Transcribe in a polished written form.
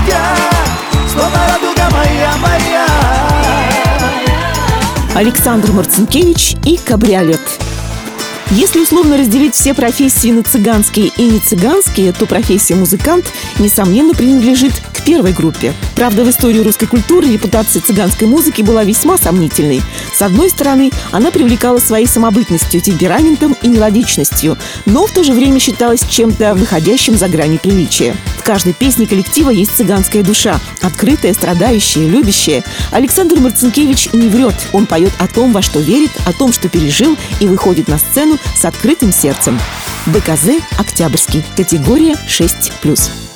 солнышко, словно радуга моя, моя. Александр Марцинкевич и «Кабриолет». Если условно разделить все профессии на цыганские и не цыганские, то профессия музыкант, несомненно, принадлежит к первой группе. Правда, в истории русской культуры репутация цыганской музыки была весьма сомнительной. С одной стороны, она привлекала своей самобытностью, темпераментом и мелодичностью, но в то же время считалась чем-то выходящим за грани приличия. В каждой песне коллектива есть цыганская душа, открытая, страдающая, любящая. Александр Марцинкевич не врет. Он поет о том, во что верит, о том, что пережил, и выходит на сцену с открытым сердцем. БКЗ «Октябрьский». Категория 6+.